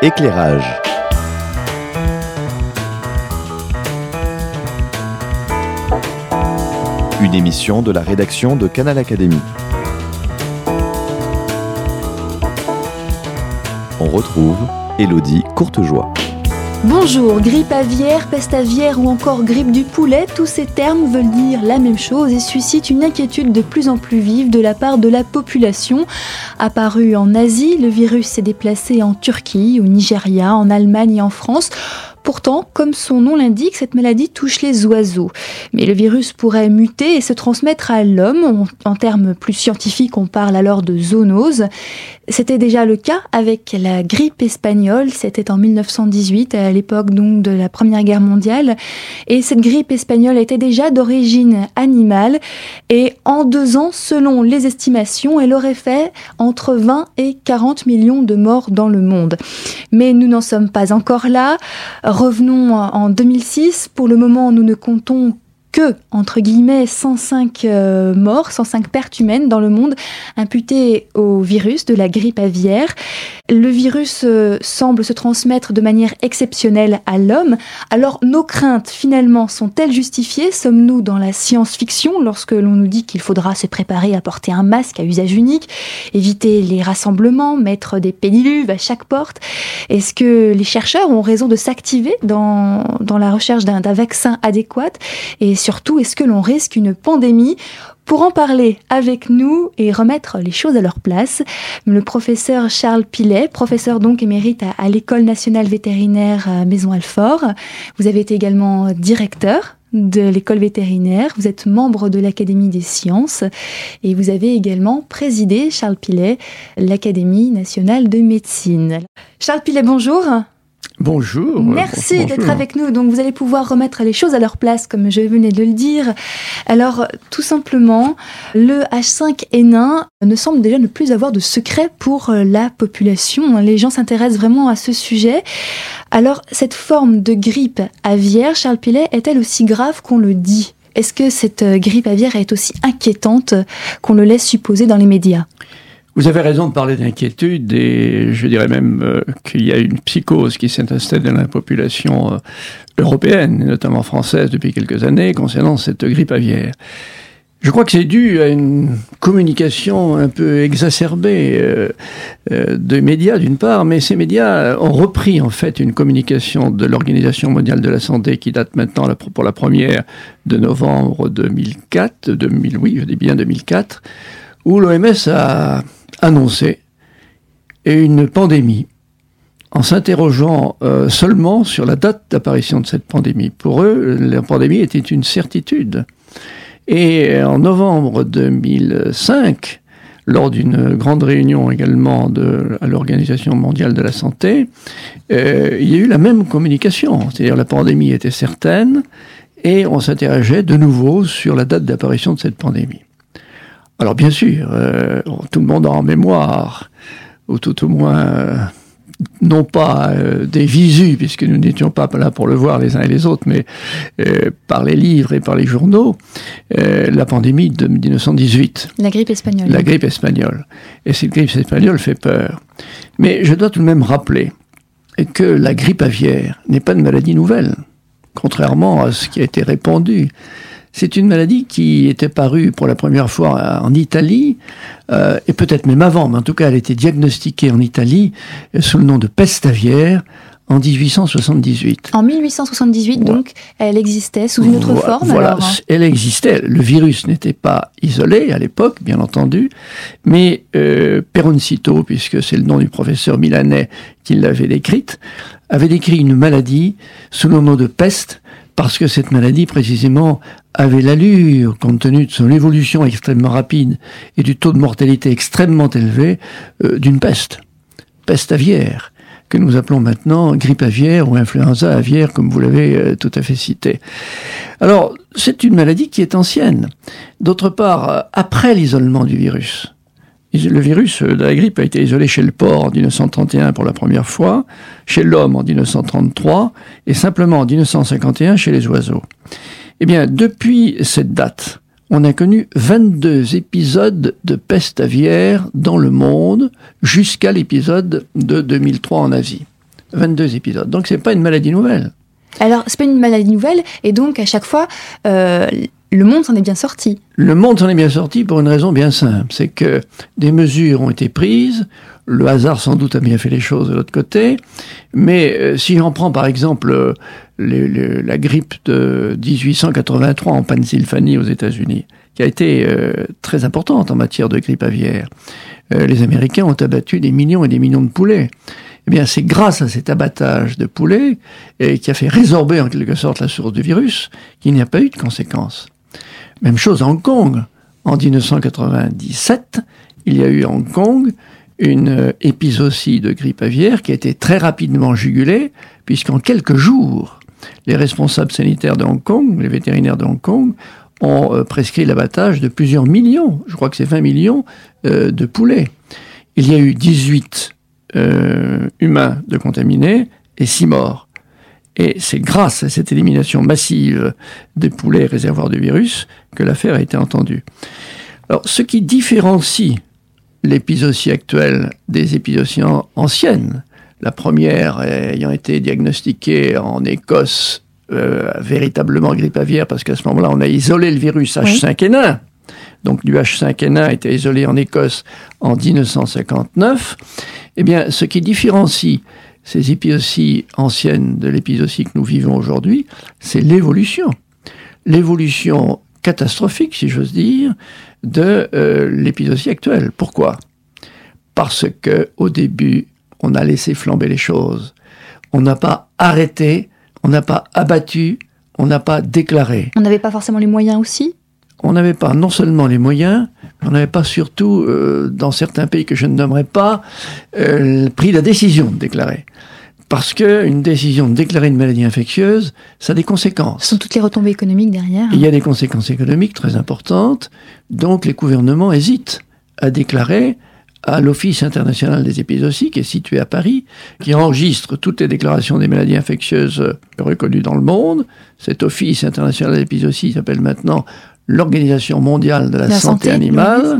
Éclairage. Une émission de la rédaction de Canal Académie. On retrouve Élodie Courtejoie. Bonjour, grippe aviaire, peste aviaire ou encore grippe du poulet, tous ces termes veulent dire la même chose et suscitent une inquiétude de plus en plus vive de la part de la population. Apparu en Asie, le virus s'est déplacé en Turquie, au Nigeria, en Allemagne et en France. Pourtant, comme son nom l'indique, cette maladie touche les oiseaux. Mais le virus pourrait muter et se transmettre à l'homme. En termes plus scientifiques, on parle alors de zoonose. C'était déjà le cas avec la grippe espagnole. C'était en 1918, à l'époque donc de la Première Guerre mondiale. Et cette grippe espagnole était déjà d'origine animale. Et en 2 ans, selon les estimations, elle aurait fait entre 20 et 40 millions de morts dans le monde. Mais nous n'en sommes pas encore là. Revenons en 2006. Pour le moment, nous ne comptons que, entre guillemets, 105 morts, 105 pertes humaines dans le monde imputées au virus de la grippe aviaire. Le virus semble se transmettre de manière exceptionnelle à l'homme. Alors, nos craintes, finalement, sont-elles justifiées ? Sommes-nous dans la science-fiction lorsque l'on nous dit qu'il faudra se préparer à porter un masque à usage unique, éviter les rassemblements, mettre des pédiluves à chaque porte ? Est-ce que les chercheurs ont raison de s'activer dans la recherche d'un vaccin adéquat ? Et surtout, est-ce que l'on risque une pandémie ? Pour en parler avec nous et remettre les choses à leur place, le professeur Charles Pillet, professeur donc émérite à l'École nationale vétérinaire Maisons-Alfort. Vous avez été également directeur de l'école vétérinaire, vous êtes membre de l'Académie des sciences et vous avez également présidé, Charles Pillet, l'Académie nationale de médecine. Charles Pillet, bonjour. Bonjour. Merci bonjour. d'être avec nous. Donc vous allez pouvoir remettre les choses à leur place, comme je venais de le dire. Alors, tout simplement, le H5N1 ne semble déjà ne plus avoir de secret pour la population. Les gens s'intéressent vraiment à ce sujet. Alors, cette forme de grippe aviaire, Charles Pillet, est-elle aussi grave qu'on le dit ? Est-ce que cette grippe aviaire est aussi inquiétante qu'on le laisse supposer dans les médias ? Vous avez raison de parler d'inquiétude et je dirais même qu'il y a une psychose qui s'est installée dans la population européenne, et notamment française depuis quelques années, concernant cette grippe aviaire. Je crois que c'est dû à une communication un peu exacerbée des médias d'une part, mais ces médias ont repris en fait une communication de l'Organisation mondiale de la santé qui date maintenant pour la première de novembre 2004, oui, je dis bien 2004, où l'OMS a annoncé une pandémie en s'interrogeant seulement sur la date d'apparition de cette pandémie. Pour eux, la pandémie était une certitude. Et en novembre 2005, lors d'une grande réunion également à l'Organisation mondiale de la santé, il y a eu la même communication. C'est-à-dire la pandémie était certaine et on s'interrogeait de nouveau sur la date d'apparition de cette pandémie. Alors bien sûr, tout le monde a en mémoire, ou tout au moins, non pas des visus, puisque nous n'étions pas là pour le voir les uns et les autres, mais par les livres et par les journaux, la pandémie de 1918. La grippe espagnole. La grippe espagnole. Et cette grippe espagnole fait peur. Mais je dois tout de même rappeler que la grippe aviaire n'est pas une maladie nouvelle, contrairement à ce qui a été répandu. C'est une maladie qui était parue pour la première fois en Italie, et peut-être même avant, mais en tout cas elle était diagnostiquée en Italie sous le nom de peste aviaire en 1878. En 1878, voilà. Donc, elle existait sous une autre forme. Voilà, alors. Elle existait. Le virus n'était pas isolé à l'époque, bien entendu, mais Peroncito, puisque c'est le nom du professeur milanais qui l'avait décrite, avait décrit une maladie sous le nom de peste, parce que cette maladie, précisément, avait l'allure, compte tenu de son évolution extrêmement rapide et du taux de mortalité extrêmement élevé, d'une peste aviaire, que nous appelons maintenant grippe aviaire ou influenza aviaire, comme vous l'avez tout à fait cité. Alors, c'est une maladie qui est ancienne. D'autre part, après l'isolement du virus, le virus de la grippe a été isolé chez le porc en 1931 pour la première fois, chez l'homme en 1933 et simplement en 1951 chez les oiseaux. Eh bien, depuis cette date, on a connu 22 épisodes de peste aviaire dans le monde jusqu'à l'épisode de 2003 en Asie. 22 épisodes. Donc c'est pas une maladie nouvelle. Alors, c'est pas une maladie nouvelle, et donc à chaque fois, le monde s'en est bien sorti. Le monde s'en est bien sorti pour une raison bien simple, c'est que des mesures ont été prises, le hasard sans doute a bien fait les choses de l'autre côté, mais si on prend par exemple la grippe de 1883 en Pennsylvanie aux États-Unis, qui a été très importante en matière de grippe aviaire, les Américains ont abattu des millions et des millions de poulets. Eh bien, c'est grâce à cet abattage de poulets qui a fait résorber en quelque sorte la source du virus qu'il n'y a pas eu de conséquences. Même chose à Hong Kong. En 1997, il y a eu à Hong Kong une épizootie de grippe aviaire qui a été très rapidement jugulée, puisqu'en quelques jours, les responsables sanitaires de Hong Kong, les vétérinaires de Hong Kong, ont prescrit l'abattage de plusieurs millions, je crois que c'est 20 millions, de poulets. Il y a eu 18 humains de contaminés et 6 morts. Et c'est grâce à cette élimination massive des poulets réservoirs du virus que l'affaire a été entendue. Alors, ce qui différencie l'épizootie actuelle des épizooties anciennes, la première ayant été diagnostiquée en Écosse, véritablement grippe aviaire, parce qu'à ce moment-là, on a isolé le virus H5N1. Donc, du H5N1 a été isolé en Écosse en 1959. Eh bien, ce qui différencie ces épizooties anciennes de l'épizootie que nous vivons aujourd'hui, c'est l'évolution. L'évolution catastrophique, si j'ose dire, de l'épizootie actuelle. Pourquoi ? Parce qu'au début, on a laissé flamber les choses. On n'a pas arrêté, on n'a pas abattu, on n'a pas déclaré. On n'avait pas forcément les moyens aussi ? On n'avait pas non seulement les moyens, mais on n'avait pas surtout, dans certains pays que je ne nommerai pas, pris la décision de déclarer. Parce qu'une décision de déclarer une maladie infectieuse, ça a des conséquences. Ce sont toutes les retombées économiques derrière. Il y a des conséquences économiques très importantes, donc les gouvernements hésitent à déclarer à l'Office international des épizooties, qui est situé à Paris, qui enregistre toutes les déclarations des maladies infectieuses reconnues dans le monde. Cet Office international des épizooties s'appelle maintenant l'Organisation mondiale de la santé animale.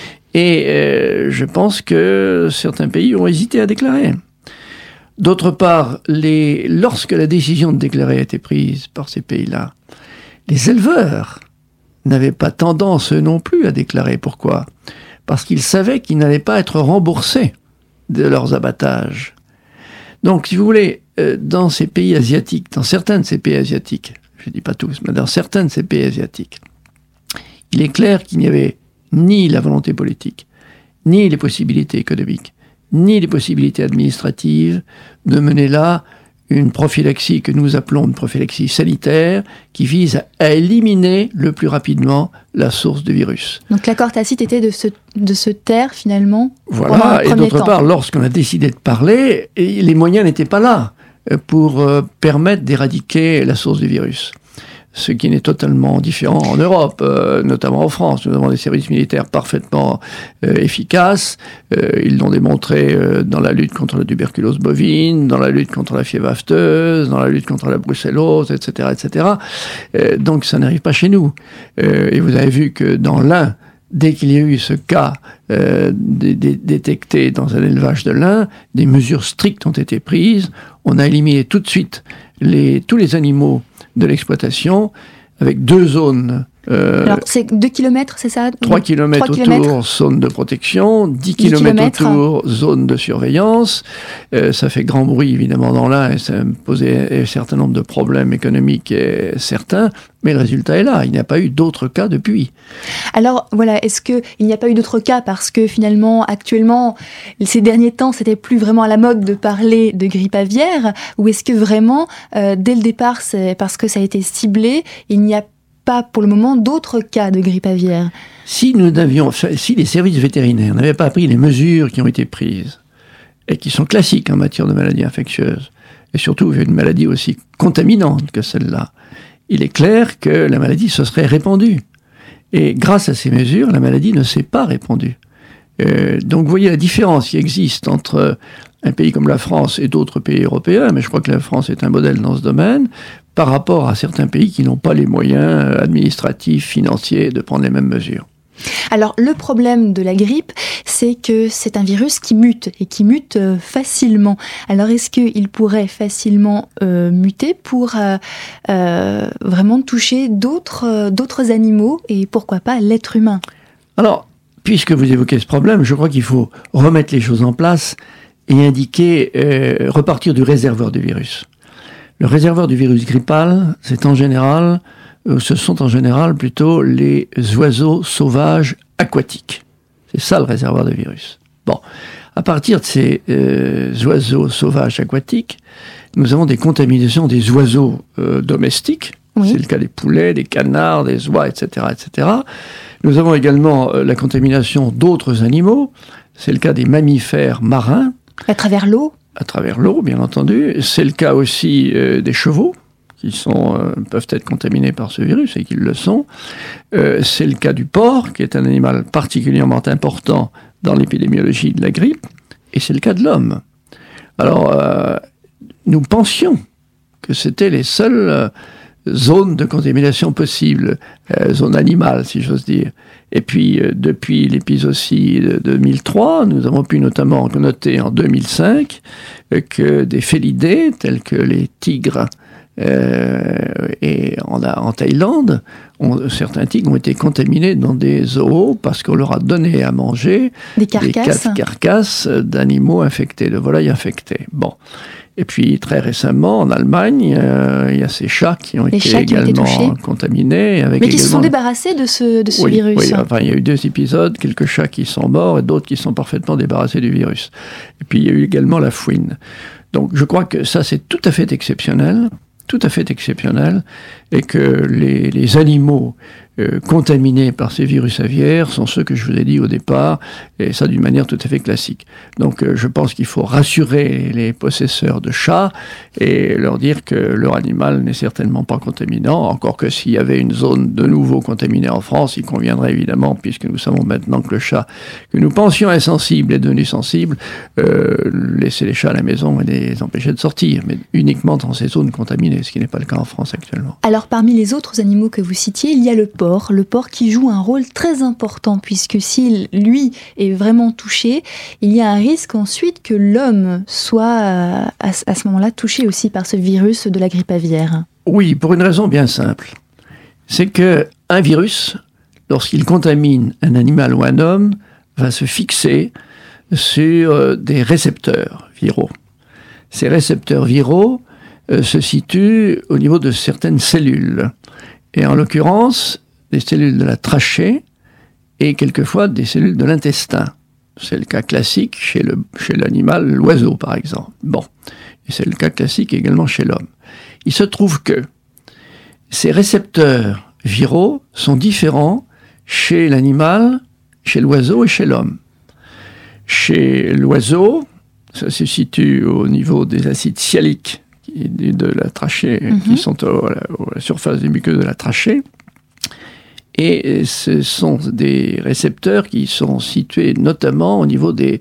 Et je pense que certains pays ont hésité à déclarer. D'autre part, lorsque la décision de déclarer a été prise par ces pays-là, les éleveurs n'avaient pas tendance eux non plus à déclarer. Pourquoi ? Parce qu'ils savaient qu'ils n'allaient pas être remboursés de leurs abattages. Donc, si vous voulez, dans ces pays asiatiques, dans certains de ces pays asiatiques, je ne dis pas tous, mais dans certains de ces pays asiatiques, il est clair qu'il n'y avait ni la volonté politique, ni les possibilités économiques, ni les possibilités administratives de mener là une prophylaxie que nous appelons une prophylaxie sanitaire qui vise à éliminer le plus rapidement la source du virus. Donc l'accord tacite était de se taire finalement. Voilà, et d'autre part, lorsqu'on a décidé de parler, les moyens n'étaient pas là pour permettre d'éradiquer la source du virus. Ce qui n'est totalement différent en Europe, notamment en France. Nous avons des services militaires parfaitement efficaces. Ils l'ont démontré dans la lutte contre la tuberculose bovine, dans la lutte contre la fièvre afteuse, dans la lutte contre la brucellose, etc., etc. Donc ça n'arrive pas chez nous. Et vous avez vu que dans l'Ain, dès qu'il y a eu ce cas détecté dans un élevage de lin, des mesures strictes ont été prises. On a éliminé tout de suite tous les animaux de l'exploitation avec 2 zones. Alors, c'est 2 km, c'est ça ? 3 km autour, zone de protection, 10 km autour, zone de surveillance. Ça fait grand bruit, évidemment, dans l'Ain, et ça me posait un certain nombre de problèmes économiques certains, mais le résultat est là. Il n'y a pas eu d'autres cas depuis. Alors, voilà, est-ce qu'il n'y a pas eu d'autres cas parce que, finalement, actuellement, ces derniers temps, c'était plus vraiment à la mode de parler de grippe aviaire, ou est-ce que vraiment, dès le départ, c'est parce que ça a été ciblé, il n'y a pas pour le moment d'autres cas de grippe aviaire. Si les services vétérinaires n'avaient pas pris les mesures qui ont été prises, et qui sont classiques en matière de maladies infectieuses, et surtout une maladie aussi contaminante que celle-là, il est clair que la maladie se serait répandue. Et grâce à ces mesures, la maladie ne s'est pas répandue. Donc vous voyez la différence qui existe entre un pays comme la France et d'autres pays européens, mais je crois que la France est un modèle dans ce domaine, par rapport à certains pays qui n'ont pas les moyens administratifs, financiers de prendre les mêmes mesures. Alors, le problème de la grippe, c'est que c'est un virus qui mute, et qui mute facilement. Alors, est-ce qu'il pourrait facilement muter pour vraiment toucher d'autres animaux, et pourquoi pas l'être humain ? Alors, puisque vous évoquez ce problème, je crois qu'il faut remettre les choses en place et indiquer, repartir du réservoir du virus. Le réservoir du virus grippal, ce sont en général plutôt les oiseaux sauvages aquatiques. C'est ça le réservoir de virus. Bon, à partir de ces oiseaux sauvages aquatiques, nous avons des contaminations des oiseaux domestiques. Oui. C'est le cas des poulets, des canards, des oies, etc., etc. Nous avons également la contamination d'autres animaux. C'est le cas des mammifères marins. À travers l'eau ? À travers l'eau, bien entendu. C'est le cas aussi des chevaux, qui peuvent être contaminés par ce virus, et qu'ils le sont. C'est le cas du porc, qui est un animal particulièrement important dans l'épidémiologie de la grippe. Et c'est le cas de l'homme. Alors, nous pensions que c'était les seules zones de contamination possibles, zone animale, si j'ose dire. Et puis, depuis l'épizootie de 2003, nous avons pu notamment noter en 2005 que des félidés, tels que les tigres et en Thaïlande, certains tigres ont été contaminés dans des zoos parce qu'on leur a donné à manger des carcasses d'animaux infectés, de volailles infectées. Bon. Et puis, très récemment, en Allemagne, il y a ces chats qui ont été également contaminés. Mais qui se sont débarrassés de ce virus. Oui, enfin, il y a eu 2 épisodes, quelques chats qui sont morts et d'autres qui sont parfaitement débarrassés du virus. Et puis, il y a eu également la fouine. Donc, je crois que ça, c'est tout à fait exceptionnel, et que les animaux contaminés par ces virus aviaires sont ceux que je vous ai dit au départ, et ça d'une manière tout à fait classique. Donc je pense qu'il faut rassurer les possesseurs de chats et leur dire que leur animal n'est certainement pas contaminant, encore que s'il y avait une zone de nouveau contaminée en France, il conviendrait évidemment, puisque nous savons maintenant que le chat que nous pensions insensible est devenu sensible, laisser les chats à la maison et les empêcher de sortir, mais uniquement dans ces zones contaminées, ce qui n'est pas le cas en France actuellement. Alors parmi les autres animaux que vous citiez, il y a le porc qui joue un rôle très important, puisque s'il, lui, est vraiment touché, il y a un risque ensuite que l'homme soit à ce moment-là touché aussi par ce virus de la grippe aviaire. Oui, pour une raison bien simple. C'est qu'un virus, lorsqu'il contamine un animal ou un homme, va se fixer sur des récepteurs viraux. Ces récepteurs viraux se situent au niveau de certaines cellules. Et en l'occurrence, des cellules de la trachée et quelquefois des cellules de l'intestin. C'est le cas classique chez l'animal, l'oiseau par exemple. Bon, et c'est le cas classique également chez l'homme. Il se trouve que ces récepteurs viraux sont différents chez l'animal, chez l'oiseau et chez l'homme. Chez l'oiseau, ça se situe au niveau des acides sialiques de la trachée, qui sont à la surface des muqueuses de la trachée. Et ce sont des récepteurs qui sont situés notamment au niveau des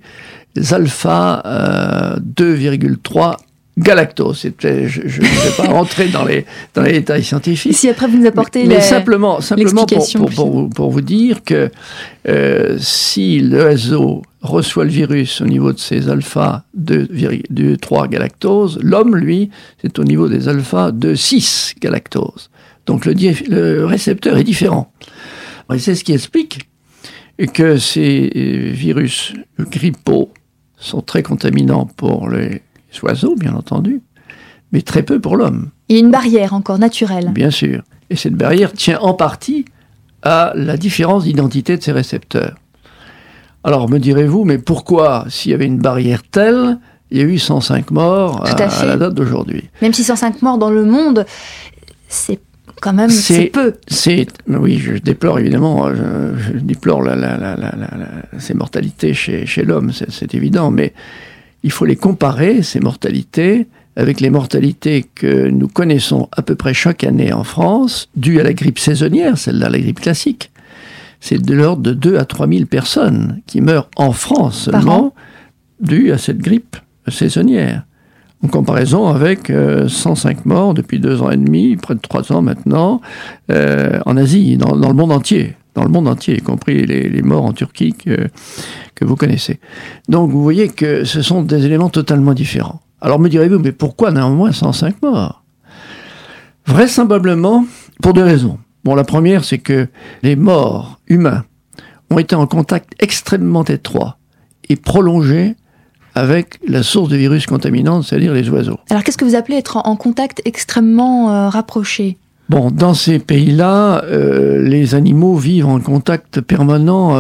alpha 2,3 galactose. Je ne vais pas rentrer dans les détails scientifiques. Si après vous nous apportez mais simplement pour vous dire que si l'oiseau reçoit le virus au niveau de ses alpha 2,3 galactose, l'homme, lui, c'est au niveau des alpha 2,6 galactose. Donc le récepteur est différent. Et c'est ce qui explique que ces virus grippaux sont très contaminants pour les oiseaux, bien entendu, mais très peu pour l'homme. Il y a une barrière encore naturelle. Bien sûr. Et cette barrière tient en partie à la différence d'identité de ces récepteurs. Alors, me direz-vous, mais pourquoi, s'il y avait une barrière telle, il y a eu 105 morts à la date d'aujourd'hui? Même si 105 morts dans le monde, c'est quand même c'est peu. Oui, je déplore évidemment, je déplore ces mortalités chez l'homme, c'est évident, mais il faut les comparer, ces mortalités, avec les mortalités que nous connaissons à peu près chaque année en France, dues à la grippe saisonnière, celle-là, la grippe classique. C'est de l'ordre de 2 à 3 000 personnes qui meurent en France seulement, dues à cette grippe saisonnière. En comparaison avec 105 morts depuis 2 ans et demi, près de 3 ans maintenant, en Asie, dans le monde entier. dans le monde entier, y compris les morts en Turquie que vous connaissez. Donc vous voyez que ce sont des éléments totalement différents. Alors me direz-vous, mais pourquoi néanmoins 105 morts ? Vraisemblablement pour deux raisons. Bon, la première, c'est que les morts humains ont été en contact extrêmement étroit et prolongé avec la source de virus contaminante, c'est-à-dire les oiseaux. Alors qu'est-ce que vous appelez être en contact extrêmement rapproché ? Bon, dans ces pays-là, les animaux vivent en contact permanent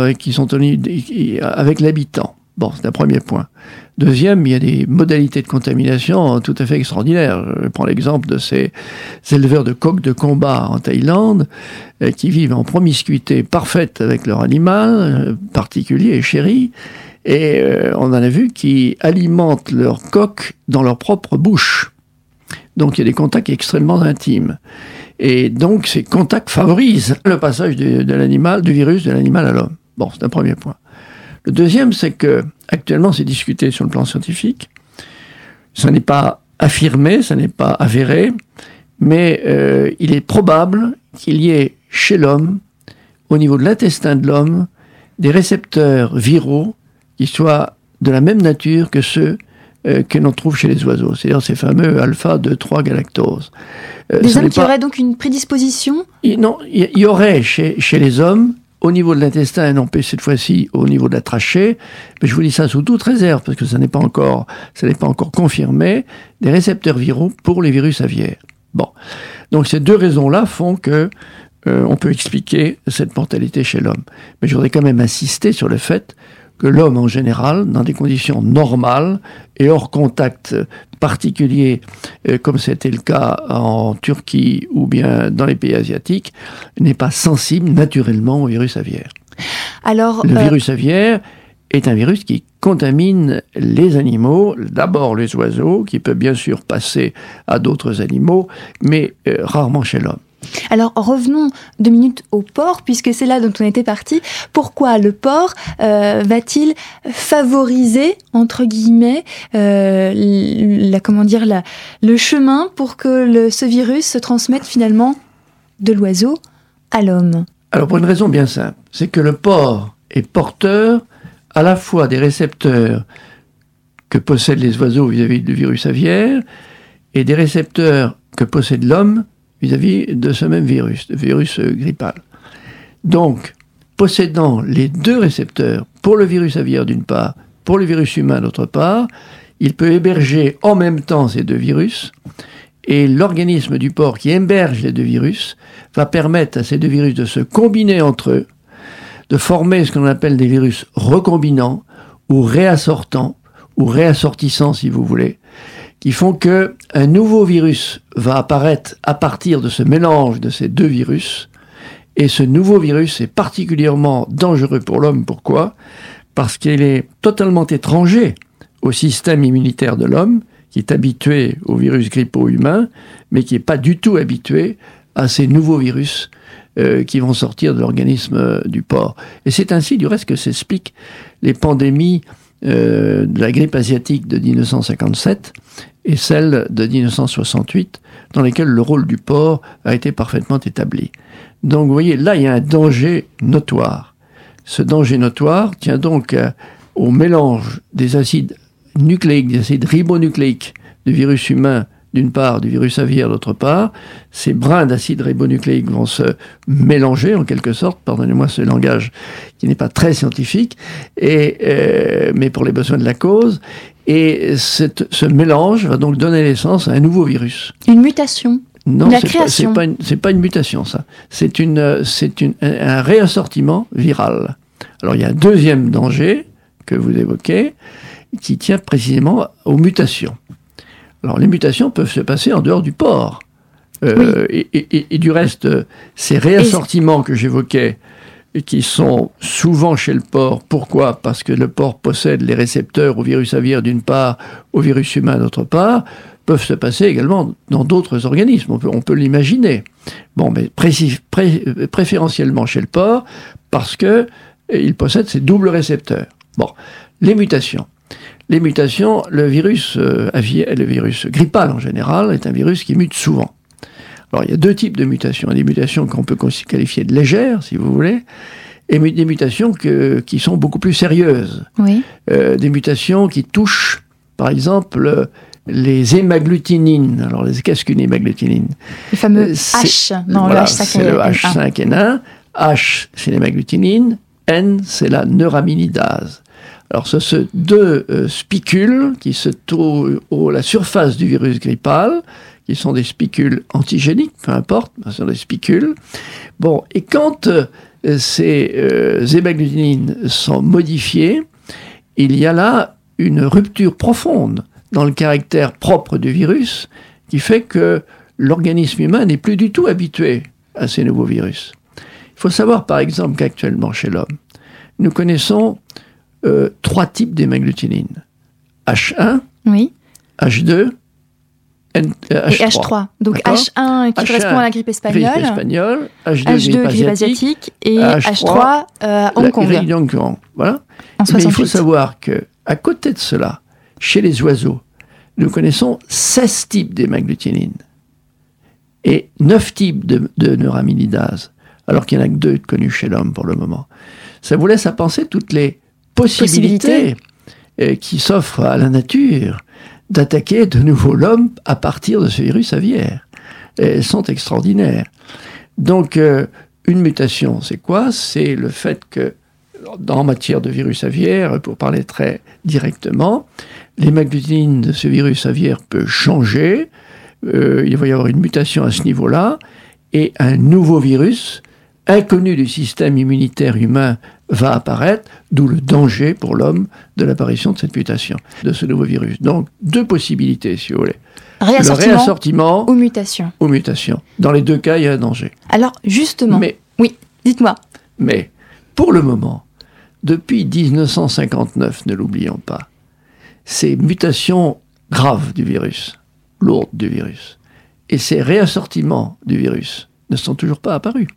avec l'habitant. Bon, c'est un premier point. Deuxième, il y a des modalités de contamination tout à fait extraordinaires. Je prends l'exemple de ces éleveurs de coqs de combat en Thaïlande qui vivent en promiscuité parfaite avec leur animal particulier et chéri. Et on en a vu qui alimentent leurs coqs dans leur propre bouche. Donc il y a des contacts extrêmement intimes. Et donc ces contacts favorisent le passage du virus de l'animal à l'homme. Bon, c'est un premier point. Le deuxième, c'est que actuellement c'est discuté sur le plan scientifique. Ça n'est pas affirmé, ça n'est pas avéré, mais il est probable qu'il y ait chez l'homme, au niveau de l'intestin de l'homme, des récepteurs viraux qui soient de la même nature que ceux que l'on trouve chez les oiseaux, c'est-à-dire ces fameux alpha-2,3 galactose. Des hommes qui auraient donc une prédisposition ? Non, il y aurait chez les hommes, au niveau de l'intestin, et non pas cette fois-ci au niveau de la trachée, mais je vous dis ça sous toute réserve, parce que ça n'est pas encore confirmé, des récepteurs viraux pour les virus aviaires. Bon. Donc ces deux raisons-là font que on peut expliquer cette mortalité chez l'homme. Mais je voudrais quand même insister sur le fait que l'homme en général, dans des conditions normales et hors contact particulier, comme c'était le cas en Turquie ou bien dans les pays asiatiques, n'est pas sensible naturellement au virus aviaire. Alors, le virus aviaire est un virus qui contamine les animaux, d'abord les oiseaux, qui peut bien sûr passer à d'autres animaux, mais rarement chez l'homme. Alors revenons 2 minutes au porc, puisque c'est là dont on était parti. Pourquoi le porc va-t-il favoriser, entre guillemets, le chemin pour que ce virus se transmette finalement de l'oiseau à l'homme ? Alors pour une raison bien simple, c'est que le porc est porteur à la fois des récepteurs que possèdent les oiseaux vis-à-vis du virus aviaire et des récepteurs que possède l'homme vis-à-vis de ce même virus, le virus grippal. Donc, possédant les deux récepteurs pour le virus aviaire d'une part, pour le virus humain d'autre part, il peut héberger en même temps ces deux virus, et l'organisme du porc qui héberge les deux virus va permettre à ces deux virus de se combiner entre eux, de former ce qu'on appelle des virus recombinants, ou réassortants, ou réassortissants si vous voulez, qui font que un nouveau virus va apparaître à partir de ce mélange de ces deux virus. Et ce nouveau virus est particulièrement dangereux pour l'homme. Pourquoi ? Parce qu'il est totalement étranger au système immunitaire de l'homme, qui est habitué aux virus grippaux humains, mais qui n'est pas du tout habitué à ces nouveaux virus qui vont sortir de l'organisme du porc. Et c'est ainsi, du reste, que s'expliquent les pandémies de la grippe asiatique de 1957 et celle de 1968, dans lesquelles le rôle du porc a été parfaitement établi. Donc vous voyez, là il y a un danger notoire. Ce danger notoire tient donc au mélange des acides nucléiques, des acides ribonucléiques du virus humain d'une part, du virus aviaire d'autre part. Ces brins d'acide ribonucléique vont se mélanger en quelque sorte, pardonnez-moi ce langage qui n'est pas très scientifique, mais pour les besoins de la cause. Et ce mélange va donc donner naissance à un nouveau virus. Une mutation. Non, la création. C'est pas une mutation, ça. C'est un réassortiment viral. Alors il y a un deuxième danger que vous évoquez, qui tient précisément aux mutations. Alors les mutations peuvent se passer en dehors du porc. Oui. Et du reste, ces réassortiments que j'évoquais, qui sont souvent chez le porc, pourquoi ? Parce que le porc possède les récepteurs au virus aviaire d'une part, au virus humain d'autre part, peuvent se passer également dans d'autres organismes, on peut l'imaginer. Bon, mais préférentiellement chez le porc, parce que il possède ces doubles récepteurs. Bon, les mutations. Le virus grippal en général est un virus qui mute souvent. Alors, il y a deux types de mutations. Des mutations qu'on peut qualifier de légères, si vous voulez, et des mutations qui sont beaucoup plus sérieuses. Oui. Des mutations qui touchent, par exemple, les hémagglutinines. Alors, qu'est-ce qu'une hémagglutinine ? Le fameux H dans le H5N1. C'est le H5N1. H, c'est l'hémagglutinine. N, c'est la neuraminidase. Alors, ce sont deux spicules qui se trouvent à la surface du virus grippal, qui sont des spicules antigéniques, peu importe, ce sont des spicules. Bon, et quand ces hémagglutinines sont modifiées, il y a là une rupture profonde dans le caractère propre du virus, qui fait que l'organisme humain n'est plus du tout habitué à ces nouveaux virus. Il faut savoir, par exemple, qu'actuellement, chez l'homme, nous connaissons 3 types d'hémagglutinines. H1, oui. H2, H3. Et H3. Donc D'accord. H1 qui correspond à la grippe espagnole, H2 grippe asiatique, et H3 Hong Kong. Voilà. En 68. Mais il faut savoir qu'à côté de cela, chez les oiseaux, nous connaissons 16 types d'hémagglutinines et 9 types de neuraminidase, alors qu'il n'y en a que 2 connus chez l'homme pour le moment. Ça vous laisse à penser toutes les possibilités qui s'offrent à la nature d'attaquer de nouveau l'homme à partir de ce virus aviaire. Elles sont extraordinaires. Donc, une mutation, c'est quoi ? C'est le fait que, en matière de virus aviaire, pour parler très directement, l'hémagglutinine de ce virus aviaire peut changer, il va y avoir une mutation à ce niveau-là, et un nouveau virus, inconnu du système immunitaire humain, va apparaître, d'où le danger pour l'homme de l'apparition de cette mutation, de ce nouveau virus. Donc, 2 possibilités, si vous voulez. Le réassortiment ou mutation. Ou mutation. Dans les 2 cas, il y a un danger. Alors, justement, oui, dites-moi. Mais, pour le moment, depuis 1959, ne l'oublions pas, ces mutations graves du virus, lourdes du virus, et ces réassortiments du virus ne sont toujours pas apparus.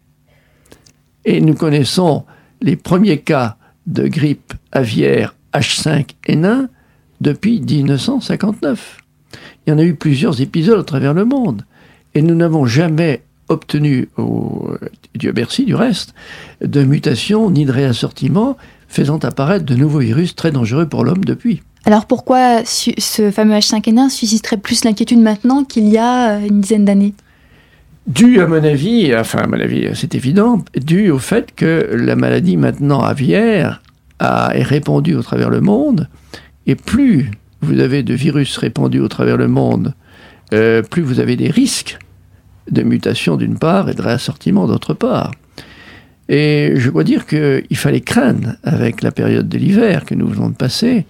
Et nous connaissons les premiers cas de grippe aviaire H5N1 depuis 1959. Il y en a eu plusieurs épisodes à travers le monde. Et nous n'avons jamais obtenu, Dieu merci du reste, de mutation ni de réassortiment faisant apparaître de nouveaux virus très dangereux pour l'homme depuis. Alors pourquoi ce fameux H5N1 susciterait plus l'inquiétude maintenant qu'il y a une dizaine d'années ? Dû, à mon avis, c'est évident, dû au fait que la maladie maintenant aviaire est répandue au travers le monde, et plus vous avez de virus répandus au travers le monde, plus vous avez des risques de mutation d'une part et de réassortiment d'autre part. Et je dois dire qu'il fallait craindre, avec la période de l'hiver que nous venons de passer,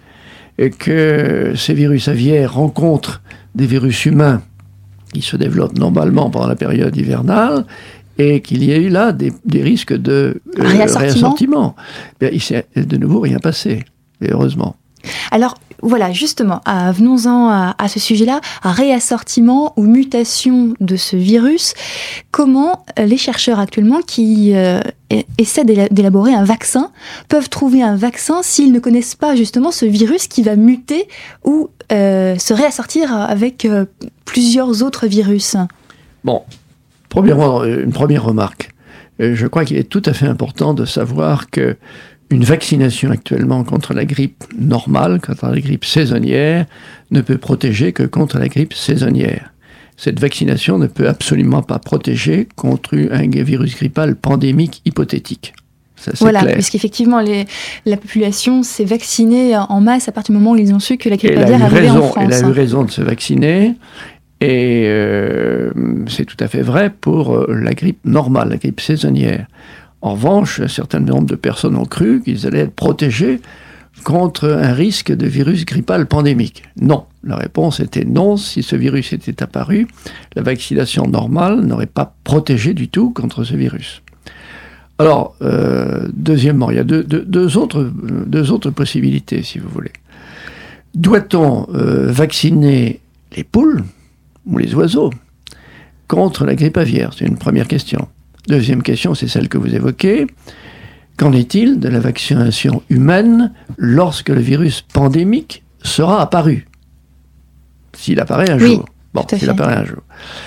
que ces virus aviaires rencontrent des virus humains qui se développent normalement pendant la période hivernale, et qu'il y ait eu là des risques de réassortiment. Bien, il ne s'est de nouveau rien passé, et heureusement. Alors, voilà, justement, venons-en à ce sujet-là, à réassortiment ou mutation de ce virus. Comment les chercheurs actuellement qui essaient d'élaborer un vaccin peuvent trouver un vaccin s'ils ne connaissent pas justement ce virus qui va muter ou se réassortir avec plusieurs autres virus ? Bon, premièrement, une première remarque. Je crois qu'il est tout à fait important de savoir que une vaccination actuellement contre la grippe normale, contre la grippe saisonnière, ne peut protéger que contre la grippe saisonnière. Cette vaccination ne peut absolument pas protéger contre un virus grippal pandémique hypothétique. Ça, c'est clair. Puisqu'effectivement, la population s'est vaccinée en masse à partir du moment où ils ont su que la grippe aviaire arrivait en France. Elle a eu raison de se vacciner, et c'est tout à fait vrai pour la grippe normale, la grippe saisonnière. En revanche, un certain nombre de personnes ont cru qu'ils allaient être protégés contre un risque de virus grippal pandémique. Non, la réponse était non. Si ce virus était apparu, la vaccination normale n'aurait pas protégé du tout contre ce virus. Alors, deuxièmement, il y a deux autres possibilités, si vous voulez. Doit-on vacciner les poules ou les oiseaux contre la grippe aviaire ? C'est une première question. Deuxième question, c'est celle que vous évoquez. Qu'en est-il de la vaccination humaine lorsque le virus pandémique sera apparu ? S'il apparaît un jour. Bon, s'il apparaît un jour.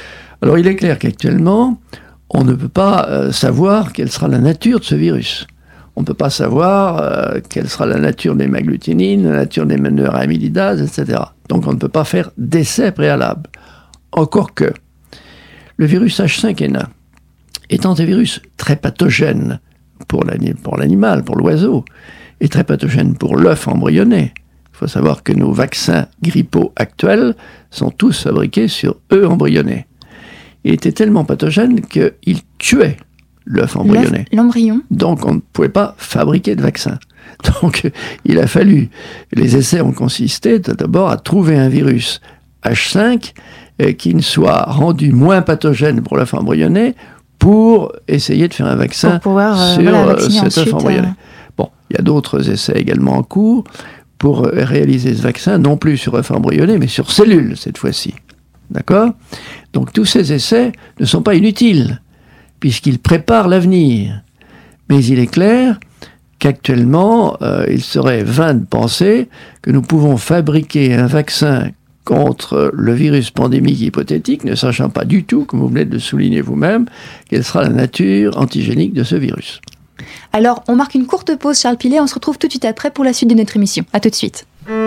Alors il est clair qu'actuellement, on ne peut pas savoir quelle sera la nature de ce virus. On ne peut pas savoir quelle sera la nature des magglutinines, la nature des neuraminidase, etc. Donc on ne peut pas faire d'essai préalable. Encore que le virus H5N1, étant un virus très pathogène pour l'animal, pour l'oiseau, et très pathogène pour l'œuf embryonné, il faut savoir que nos vaccins grippaux actuels sont tous fabriqués sur œufs embryonnés. Il était tellement pathogène qu'il tuait l'œuf embryonné. L'embryon. Donc on ne pouvait pas fabriquer de vaccin. Donc il a fallu, les essais ont consisté d'abord à trouver un virus H5 qui ne soit rendu moins pathogène pour l'œuf embryonné pour essayer de faire un vaccin sur cet œuf embryonné. Bon, il y a d'autres essais également en cours pour réaliser ce vaccin, non plus sur œuf embryonné, mais sur cellules cette fois-ci. D'accord ? Donc tous ces essais ne sont pas inutiles, puisqu'ils préparent l'avenir. Mais il est clair qu'actuellement, il serait vain de penser que nous pouvons fabriquer un vaccin contre le virus pandémique hypothétique, ne sachant pas du tout, comme vous venez de le souligner vous-même, quelle sera la nature antigénique de ce virus. Alors, on marque une courte pause, Charles Pilet, on se retrouve tout de suite après pour la suite de notre émission. À tout de suite.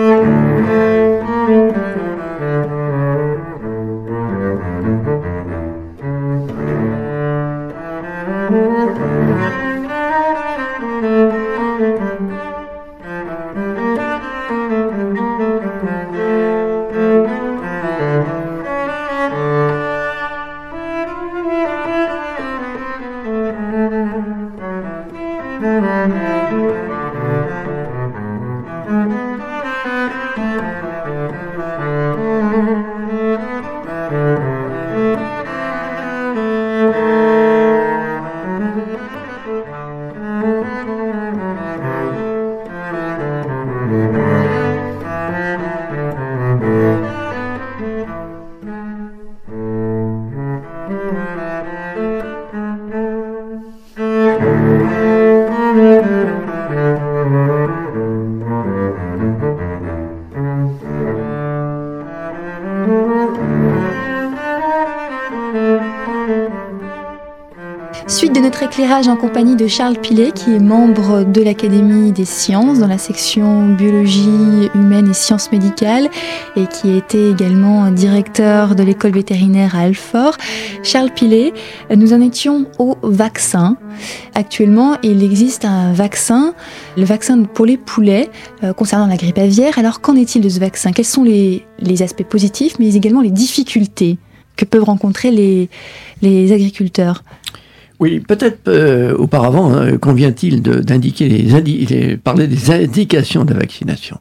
Suite de notre éclairage en compagnie de Charles Pilet, qui est membre de l'Académie des sciences dans la section biologie humaine et sciences médicales et qui était également directeur de l'école vétérinaire à Alfort. Charles Pilet, nous en étions au vaccin. Actuellement, il existe un vaccin, le vaccin pour les poulets concernant la grippe aviaire. Alors, qu'en est-il de ce vaccin ? Quels sont les aspects positifs, mais également les difficultés que peuvent rencontrer les agriculteurs ? Oui, peut-être auparavant, convient-il d'indiquer parler des indications de la vaccination.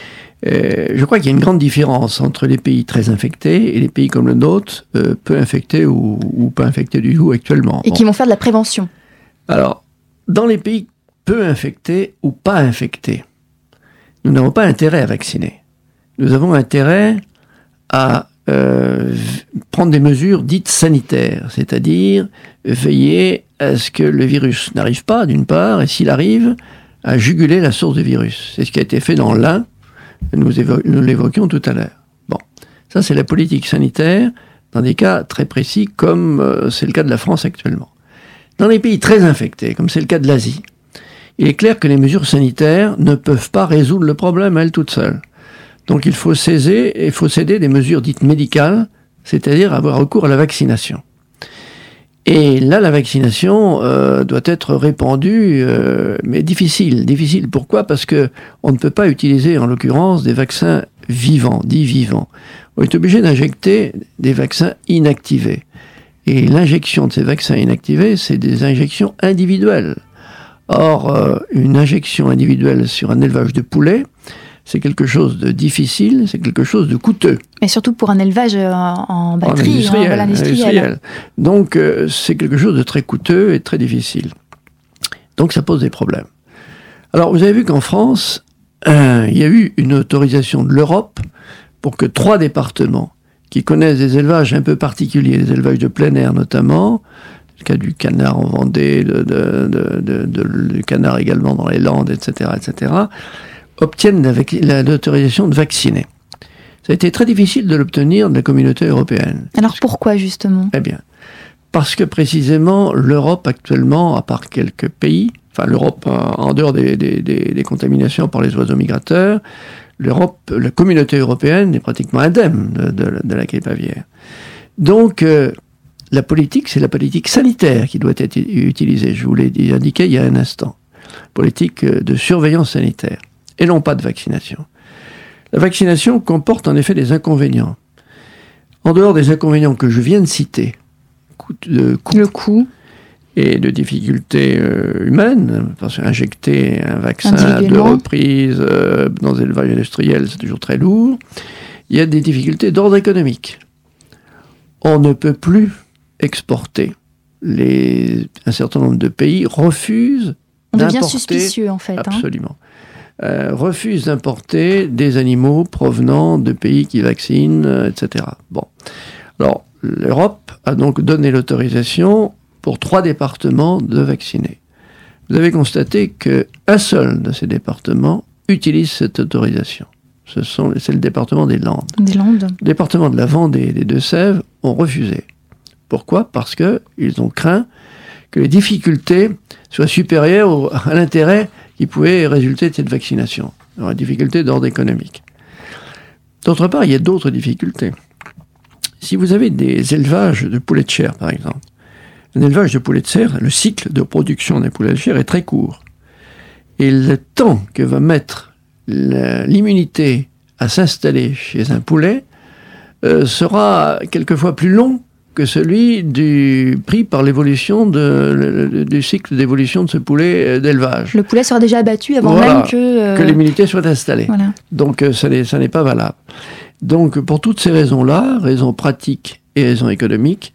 Je crois qu'il y a une grande différence entre les pays très infectés et les pays comme le nôtre, peu infectés ou pas infectés du tout actuellement. Et qui vont faire de la prévention. Alors, dans les pays peu infectés ou pas infectés, nous n'avons pas intérêt à vacciner. Nous avons intérêt à prendre des mesures dites sanitaires, c'est-à-dire veiller à ce que le virus n'arrive pas, d'une part, et s'il arrive, à juguler la source du virus. C'est ce qui a été fait dans l'Ain, nous l'évoquions tout à l'heure. Bon, ça c'est la politique sanitaire dans des cas très précis, comme c'est le cas de la France actuellement. Dans les pays très infectés, comme c'est le cas de l'Asie, il est clair que les mesures sanitaires ne peuvent pas résoudre le problème à elles toutes seules. Donc il faut céder des mesures dites médicales, c'est-à-dire avoir recours à la vaccination. Et là, la vaccination doit être répandue, mais difficile. Difficile, pourquoi ? Parce que on ne peut pas utiliser, en l'occurrence, des vaccins vivants, dits vivants. On est obligé d'injecter des vaccins inactivés. Et l'injection de ces vaccins inactivés, c'est des injections individuelles. Or, une injection individuelle sur un élevage de poulets, c'est quelque chose de difficile, c'est quelque chose de coûteux. Mais surtout pour un élevage en batterie, industriel. Donc, c'est quelque chose de très coûteux et très difficile. Donc, ça pose des problèmes. Alors, vous avez vu qu'en France, il y a eu une autorisation de l'Europe pour que 3 départements qui connaissent des élevages un peu particuliers, des élevages de plein air notamment, le cas du canard en Vendée, du canard également dans les Landes, etc., obtiennent l'autorisation de vacciner. Ça a été très difficile de l'obtenir de la communauté européenne. Alors pourquoi justement ? Eh bien, parce que précisément l'Europe actuellement, à part quelques pays, enfin l'Europe en dehors des contaminations par les oiseaux migrateurs, la communauté européenne est pratiquement indemne de la grippe aviaire. Donc la politique, c'est la politique sanitaire qui doit être utilisée. Je vous l'ai indiqué il y a un instant. Politique de surveillance sanitaire et non pas de vaccination. La vaccination comporte en effet des inconvénients. En dehors des inconvénients que je viens de citer, le coût et de difficultés humaines, parce qu'injecter un vaccin de reprise dans les élevages industriels, c'est toujours très lourd. Il y a des difficultés d'ordre économique. On ne peut plus exporter. Un certain nombre de pays refusent d'importer. On devient suspicieux en fait. Absolument. Refusent d'importer des animaux provenant de pays qui vaccinent, etc. Bon. Alors, l'Europe a donc donné l'autorisation pour 3 départements de vacciner. Vous avez constaté qu'un seul de ces départements utilise cette autorisation. C'est le département des Landes. Le département de la Vendée et des Deux-Sèvres ont refusé. Pourquoi ? Parce qu'ils ont craint que les difficultés soient supérieures à l'intérêt qui pouvait résulter de cette vaccination. Alors, une difficulté d'ordre économique. D'autre part, il y a d'autres difficultés. Si vous avez des élevages de poulets de chair, par exemple, un élevage de poulets de chair, le cycle de production des poulets de chair est très court. Et le temps que va mettre l'immunité à s'installer chez un poulet sera quelquefois plus long que celui pris par l'évolution du cycle d'évolution de ce poulet d'élevage. Le poulet sera déjà abattu avant même que l'immunité soit installée. Voilà. Donc ça n'est pas valable. Donc pour toutes ces raisons-là, raisons pratiques et raisons économiques,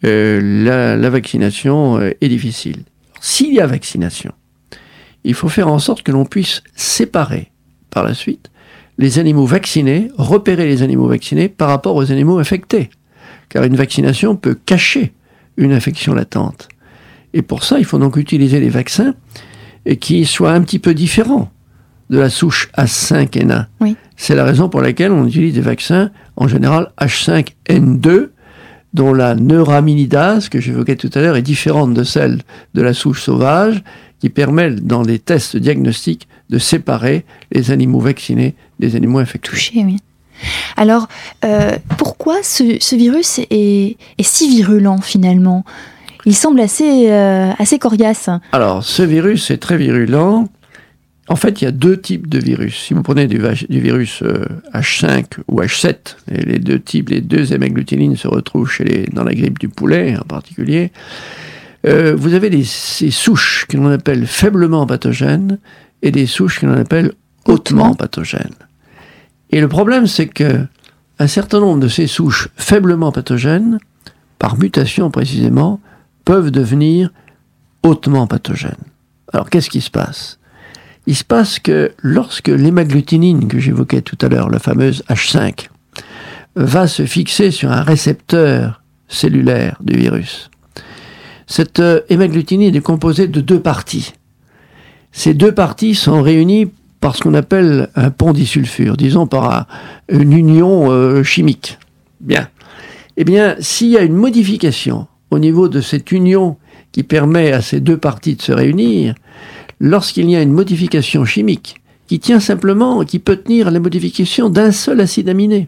la vaccination est difficile. S'il y a vaccination, il faut faire en sorte que l'on puisse séparer par la suite les animaux vaccinés, repérer les animaux vaccinés par rapport aux animaux infectés. Car une vaccination peut cacher une infection latente. Et pour ça, il faut donc utiliser des vaccins qui soient un petit peu différents de la souche H5N1. Oui. C'est la raison pour laquelle on utilise des vaccins, en général H5N2, dont la neuraminidase, que j'évoquais tout à l'heure, est différente de celle de la souche sauvage, qui permet, dans des tests diagnostiques, de séparer les animaux vaccinés des animaux infectés. Touchés, oui. Alors, pourquoi ce virus est si virulent finalement ? Il semble assez coriace. Alors, ce virus est très virulent. En fait, il y a 2 types de virus. Si vous prenez du virus H5 ou H7, et les 2 types, les 2 hémagglutinines se retrouvent dans la grippe du poulet en particulier, vous avez ces souches que l'on appelle faiblement pathogènes et des souches que l'on appelle hautement pathogènes. Et le problème, c'est que un certain nombre de ces souches faiblement pathogènes, par mutation précisément, peuvent devenir hautement pathogènes. Alors, qu'est-ce qui se passe ? Il se passe que lorsque l'hémagglutinine que j'évoquais tout à l'heure, la fameuse H5, va se fixer sur un récepteur cellulaire du virus, cette hémagglutinine est composée de 2 parties. Ces 2 parties sont réunies par ce qu'on appelle un pont disulfure, disons par une union chimique. Bien. Eh bien, s'il y a une modification au niveau de cette union qui permet à ces 2 parties de se réunir, lorsqu'il y a une modification chimique qui peut tenir à la modification d'un seul acide aminé,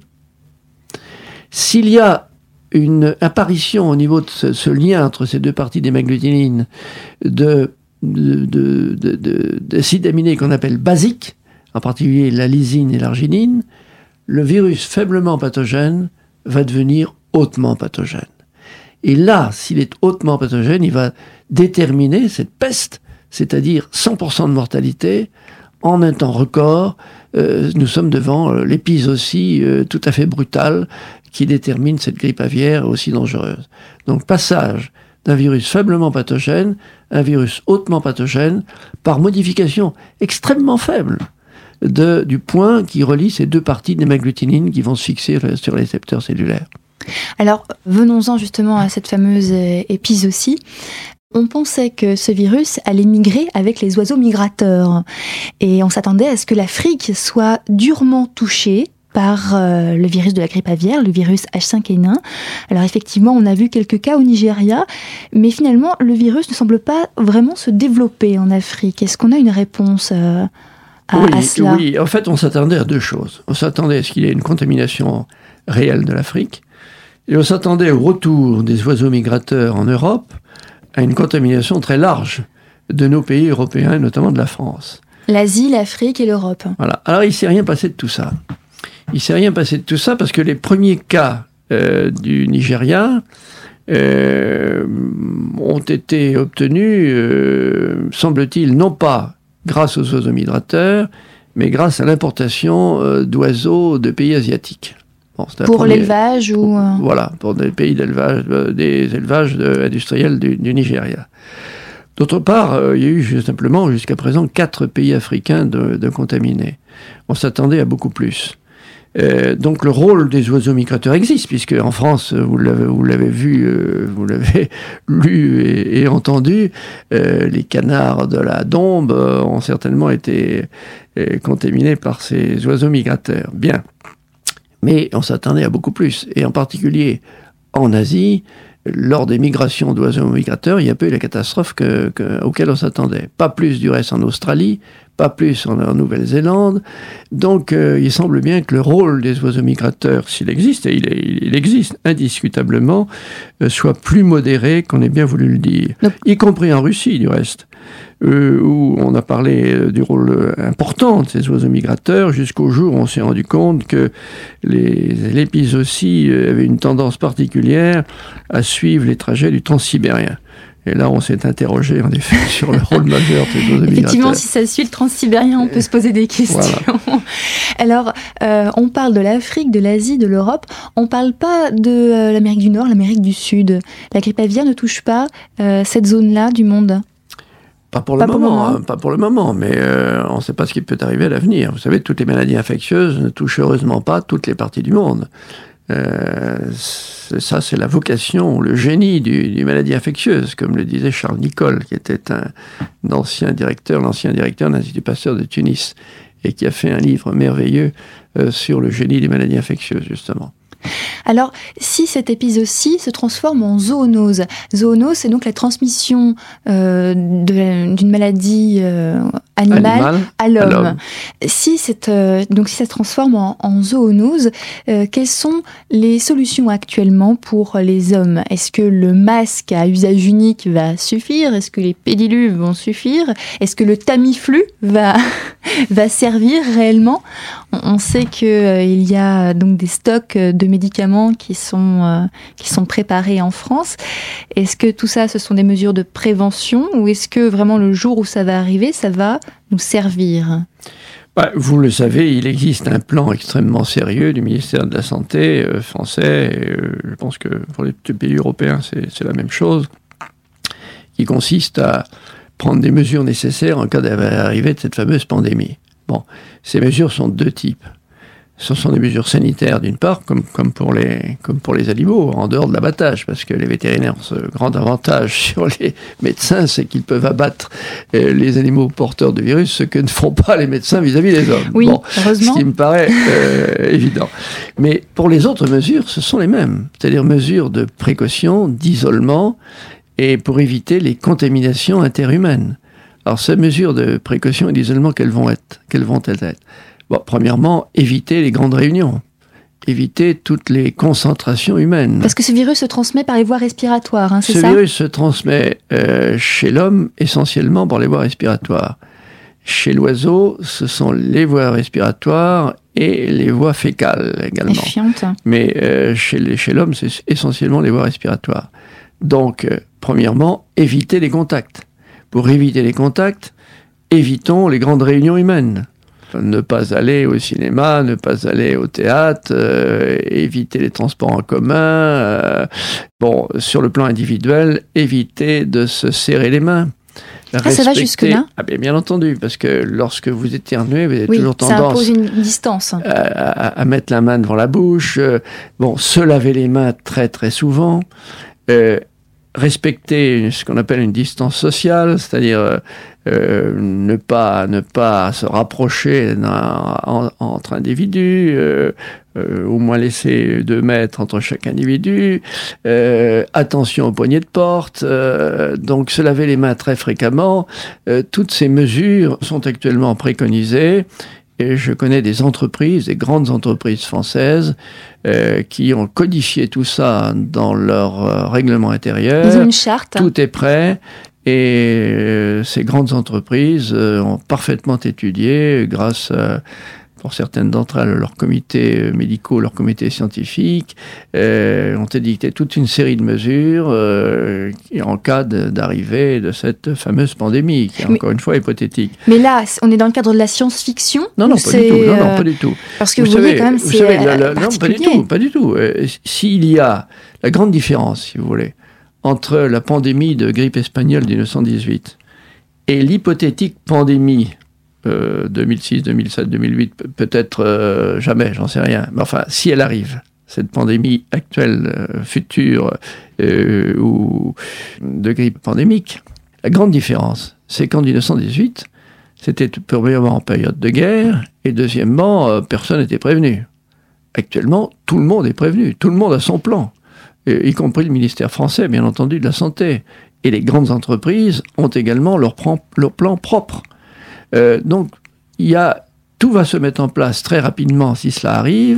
s'il y a une apparition au niveau de ce lien entre ces 2 parties d'hémagglutinine d'acides aminés qu'on appelle basiques, en particulier la lysine et l'arginine, le virus faiblement pathogène va devenir hautement pathogène. Et là, s'il est hautement pathogène, il va déterminer cette peste, c'est-à-dire 100% de mortalité, en un temps record. Nous sommes devant l'épizootie tout à fait brutale qui détermine cette grippe aviaire aussi dangereuse. Donc, passage d'un virus faiblement pathogène à un virus hautement pathogène par modification extrêmement faible du point qui relie ces 2 parties d'hémagglutinine qui vont se fixer sur les récepteurs cellulaires. Alors, venons-en justement à cette fameuse épizootie. On pensait que ce virus allait migrer avec les oiseaux migrateurs. Et on s'attendait à ce que l'Afrique soit durement touchée par le virus de la grippe aviaire, le virus H5N1. Alors effectivement, on a vu quelques cas au Nigeria, mais finalement, le virus ne semble pas vraiment se développer en Afrique. Est-ce qu'on a une réponse à cela ? Oui, en fait, on s'attendait à deux choses. On s'attendait à ce qu'il y ait une contamination réelle de l'Afrique, et on s'attendait au retour des oiseaux migrateurs en Europe à une contamination très large de nos pays européens, notamment de la France. L'Asie, l'Afrique et l'Europe. Voilà. Alors, il ne s'est rien passé de tout ça. Il ne s'est rien passé de tout ça parce que les premiers cas du Nigeria ont été obtenus, semble-t-il, non pas grâce aux oiseaux migrateurs, mais grâce à l'importation d'oiseaux de pays asiatiques. Bon, pour l'élevage ou... Voilà, pour des pays d'élevage, des élevages industriels du Nigeria. D'autre part, il y a eu simplement jusqu'à présent 4 pays africains de contaminés. On s'attendait à beaucoup plus. Donc le rôle des oiseaux migrateurs existe, puisque en France, vous l'avez vu, vous l'avez lu et entendu, les canards de la Dombe ont certainement été contaminés par ces oiseaux migrateurs. Bien. Mais on s'attendait à beaucoup plus. Et en particulier en Asie, lors des migrations d'oiseaux migrateurs, il y a pas eu la catastrophe auquel on s'attendait. Pas plus du reste en Australie, pas plus en Nouvelle-Zélande. Donc il semble bien que le rôle des oiseaux migrateurs, s'il existe, et il existe indiscutablement, soit plus modéré qu'on ait bien voulu le dire. Donc, y compris en Russie, du reste. Où on a parlé du rôle important de ces oiseaux migrateurs, jusqu'au jour où on s'est rendu compte que les épizooties avaient une tendance particulière à suivre les trajets du transsibérien. Et là, on s'est interrogé, en effet, sur le rôle majeur des oiseaux migrateurs. Effectivement, si ça suit le transsibérien, on peut se poser des questions. Voilà. Alors, on parle de l'Afrique, de l'Asie, de l'Europe. On ne parle pas de l'Amérique du Nord, l'Amérique du Sud. La grippe aviaire ne touche pas cette zone-là du monde. Pas pour le moment, mais on ne sait pas ce qui peut arriver à l'avenir. Vous savez, toutes les maladies infectieuses ne touchent heureusement pas toutes les parties du monde. Ça, c'est la vocation, le génie des maladies infectieuses, comme le disait Charles Nicolle, qui était l'ancien directeur de l'Institut Pasteur de Tunis, et qui a fait un livre merveilleux sur le génie des maladies infectieuses, justement. Alors, si cette épizootie se transforme en zoonose, zoonose, c'est donc la transmission d'une maladie animale à l'homme. Si ça se transforme en zoonose, quelles sont les solutions actuellement pour les hommes ? Est-ce que le masque à usage unique va suffire ? Est-ce que les pédiluves vont suffire ? Est-ce que le Tamiflu va servir réellement ? On sait qu'il y a donc des stocks de médicaments qui sont préparés en France. Est-ce que tout ça, ce sont des mesures de prévention ou est-ce que vraiment le jour où ça va arriver, ça va nous servir ? Vous le savez, il existe un plan extrêmement sérieux du ministère de la Santé français, et, je pense que pour les pays européens, c'est la même chose, qui consiste à prendre des mesures nécessaires en cas d'arrivée de cette fameuse pandémie. Bon, ces mesures sont de deux types. Ce sont des mesures sanitaires d'une part, comme pour les animaux, en dehors de l'abattage, parce que les vétérinaires ont ce grand avantage sur les médecins, c'est qu'ils peuvent abattre les animaux porteurs de virus, ce que ne font pas les médecins vis-à-vis des hommes. Oui, heureusement. Ce qui me paraît évident. Mais pour les autres mesures, ce sont les mêmes, c'est-à-dire mesures de précaution, d'isolement, et pour éviter les contaminations interhumaines. Alors, ces mesures de précaution et d'isolement, quelles vont-elles être ? Bon, premièrement, éviter les grandes réunions. Éviter toutes les concentrations humaines. Parce que ce virus se transmet par les voies respiratoires, c'est ça ? Ce virus se transmet chez l'homme essentiellement par les voies respiratoires. Chez l'oiseau, ce sont les voies respiratoires et les voies fécales également. Effiante. Mais chez l'homme, c'est essentiellement les voies respiratoires. Donc, premièrement, éviter les contacts. Pour éviter les contacts, évitons les grandes réunions humaines. Ne pas aller au cinéma, ne pas aller au théâtre, éviter les transports en commun. Sur le plan individuel, éviter de se serrer les mains. Ça va jusque-là ? Bien entendu, parce que lorsque vous éternuez, vous avez toujours tendance... ça impose une distance. À mettre la main devant la bouche. Se laver les mains très très souvent. respecter ce qu'on appelle une distance sociale, c'est-à-dire ne pas se rapprocher entre individus, au moins laisser 2 mètres entre chaque individu, attention aux poignées de porte, donc se laver les mains très fréquemment. Toutes ces mesures sont actuellement préconisées. Et je connais des entreprises, des grandes entreprises françaises, qui ont codifié tout ça dans leur règlement intérieur. Ils ont une charte. Tout est prêt. Et ces grandes entreprises ont parfaitement étudié, grâce pour certaines d'entre elles, leurs comités médicaux, leurs comités scientifiques, ont édicté toute une série de mesures en cas d'arrivée de cette fameuse pandémie, qui est encore une fois hypothétique. Mais là, on est dans le cadre de la science-fiction? Non, pas du tout. Non, pas du tout. Parce que vous voyez, quand même, c'est particulier. Non, pas du tout. S'il y a la grande différence, si vous voulez, entre la pandémie de grippe espagnole de 1918 et l'hypothétique pandémie 2006, 2007, 2008, peut-être jamais, j'en sais rien. Mais enfin, si elle arrive, cette pandémie actuelle, future, ou de grippe pandémique, la grande différence, c'est qu'en 1918, c'était premièrement en période de guerre, et deuxièmement, personne n'était prévenu. Actuellement, tout le monde est prévenu, tout le monde a son plan, y compris le ministère français, bien entendu, de la Santé. Et les grandes entreprises ont également leur plan propre. Donc, tout va se mettre en place très rapidement si cela arrive,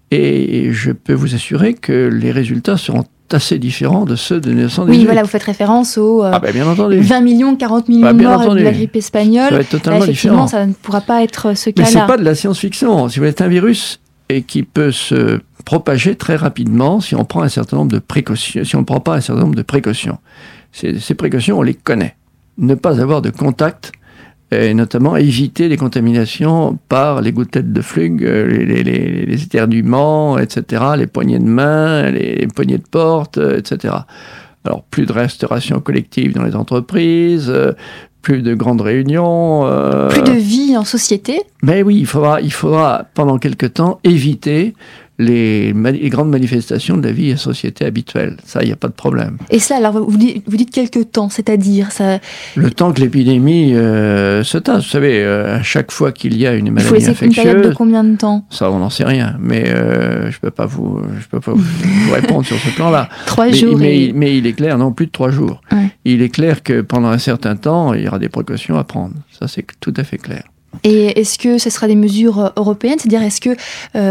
et je peux vous assurer que les résultats seront assez différents de ceux de 1918. Oui, voilà, vous faites référence aux bien entendu. 20 millions, 40 millions de morts de la grippe espagnole. Ça va être totalement effectivement, différent. Ça ne pourra pas être ce cas-là. Mais c'est pas de la science-fiction. Si vous voulez, c'est un virus qui peut se propager très rapidement si on prend un certain nombre de précautions. Si on ne prend pas un certain nombre de précautions. Ces précautions, on les connaît. Ne pas avoir de contact, et notamment éviter les contaminations par les gouttelettes de flug, les éternuements, etc., les poignées de main, les poignées de porte, etc. Alors, plus de restauration collective dans les entreprises, plus de grandes réunions. Plus de vie en société. Mais oui, il faudra pendant quelque temps éviter les grandes manifestations de la vie et société habituelle. Ça, il n'y a pas de problème. Et ça, alors, vous dites quelque temps, c'est-à-dire ça... Le temps que l'épidémie se tasse. Vous savez, à chaque fois qu'il y a une maladie infectieuse... Il faut laisser une période de combien de temps? Ça, on n'en sait rien. Mais je peux pas vous répondre sur ce plan-là. 3 jours. Mais il est clair, non, plus de 3 jours. Ouais. Il est clair que pendant un certain temps, il y aura des précautions à prendre. Ça, c'est tout à fait clair. Et est-ce que ce sera des mesures européennes? C'est-à-dire, est-ce que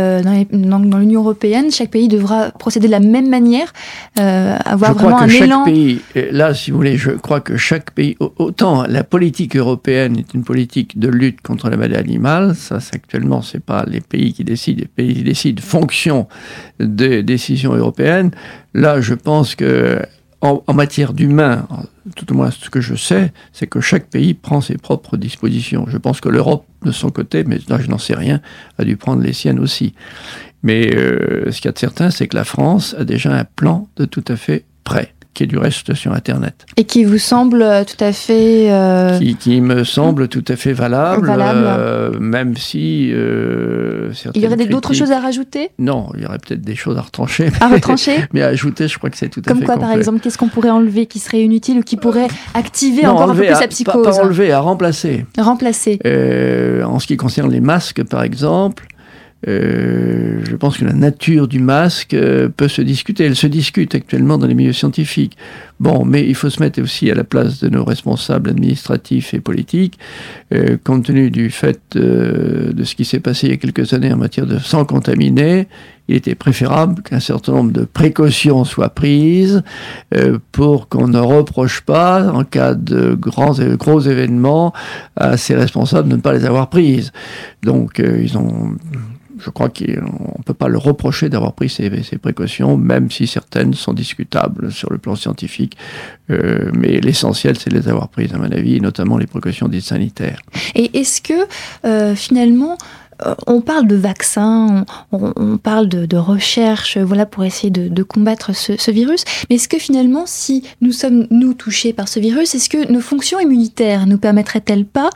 dans l'Union européenne, chaque pays devra procéder de la même manière, avoir vraiment un élan? Pays, là, si vous voulez, je crois que chaque pays, autant la politique européenne est une politique de lutte contre la maladie animale, ça, actuellement, c'est pas les pays qui décident, les pays qui décident fonction des décisions européennes. Là, je pense que en matière d'humain, tout au moins ce que je sais, c'est que chaque pays prend ses propres dispositions. Je pense que l'Europe, de son côté, mais là je n'en sais rien, a dû prendre les siennes aussi. Mais ce qu'il y a de certain, c'est que la France a déjà un plan de tout à fait prêt, qui est du reste sur Internet. Et qui vous semble tout à fait... Qui me semble tout à fait valable. Même si... il y aurait d'autres choses à rajouter? Non, il y aurait peut-être des choses à retrancher. À retrancher? Mais à ajouter, je crois que c'est tout à fait Comme quoi, complet. par exemple? Qu'est-ce qu'on pourrait enlever qui serait inutile ou qui pourrait activer encore un peu plus la psychose? Pas enlever, à remplacer. Remplacer. En ce qui concerne les masques, par exemple... je pense que la nature du masque peut se discuter. Elle se discute actuellement dans les milieux scientifiques. Bon, mais il faut se mettre aussi à la place de nos responsables administratifs et politiques. Compte tenu du fait de ce qui s'est passé il y a quelques années en matière de sang contaminé, il était préférable qu'un certain nombre de précautions soient prises pour qu'on ne reproche pas, en cas de gros événements, à ces responsables de ne pas les avoir prises. Donc, je crois qu'on ne peut pas le reprocher d'avoir pris ces précautions, même si certaines sont discutables sur le plan scientifique. Mais l'essentiel, c'est de les avoir prises, à mon avis, notamment les précautions dites sanitaires. Et est-ce que, finalement, on parle de vaccins, on parle de recherche, voilà, pour essayer de combattre ce virus. Mais est-ce que finalement, si nous sommes, nous, touchés par ce virus, est-ce que nos fonctions immunitaires nous permettraient-elles pas